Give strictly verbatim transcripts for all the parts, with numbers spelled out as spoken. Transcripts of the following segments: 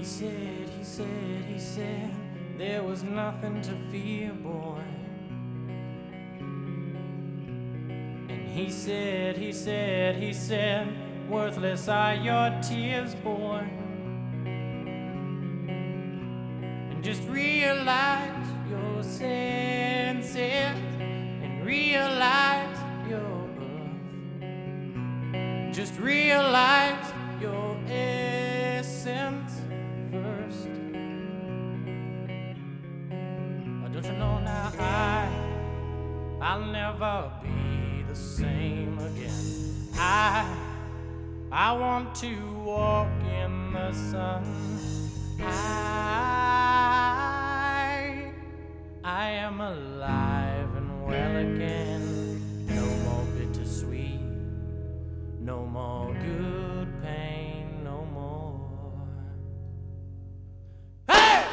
He said, he said, he said, there was nothing to fear, boy. And he said, he said, he said, worthless are your tears, boy. And just realize your senses and realize your earth. Just realize your essence first. Don't you know now I, I'll never be the same again. I, I want to walk in the sun. I, I am alive and well again. No more bittersweet, no more good pain, no more. Hey!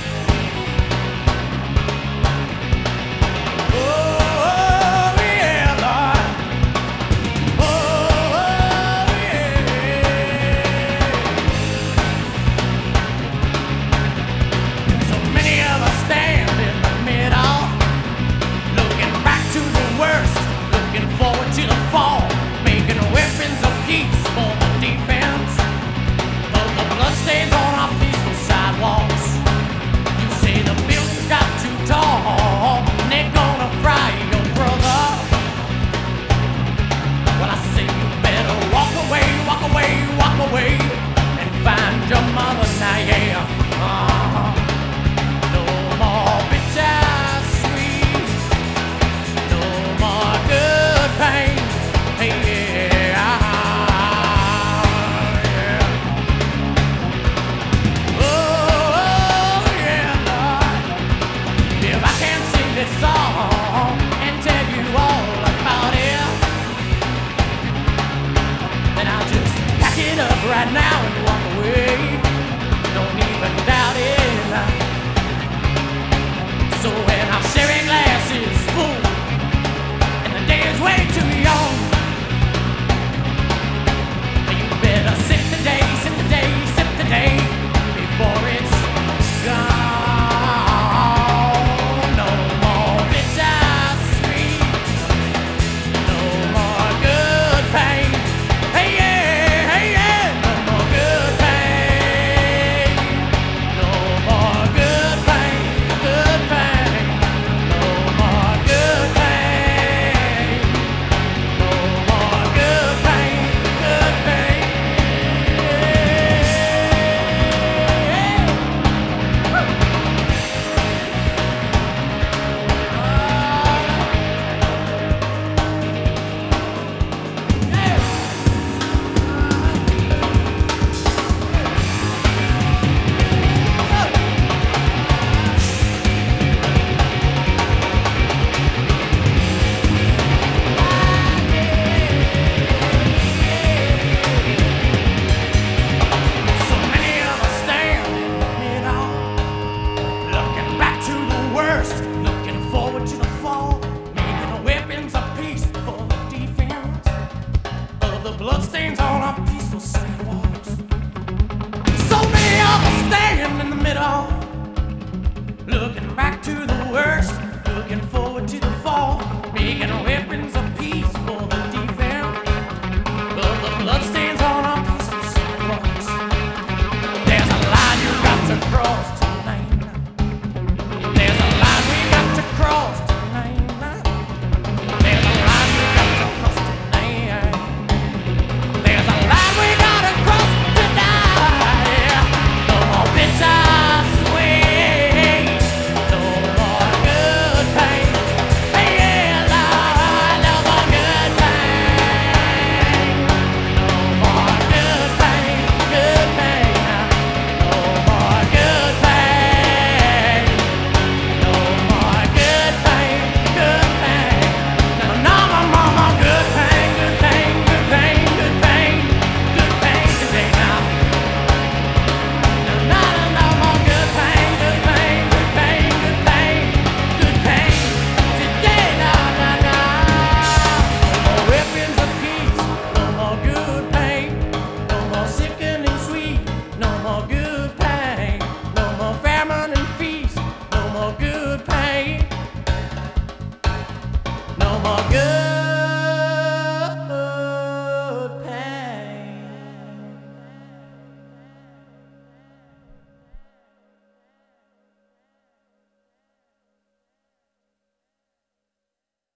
Right now and walk away, don't even doubt it. So when I'm sharing glasses full and the day is way too young, you better sip today, sip today, sip today before it's gone. No more bittersweet, no more good pain. Hey yeah, hey yeah. Looking forward to the fall, making weapons of peace for the defense of the bloodstains on our peaceful sidewalks. So many of us stand in the middle, looking back to the worst, looking forward to the fall, making weapons.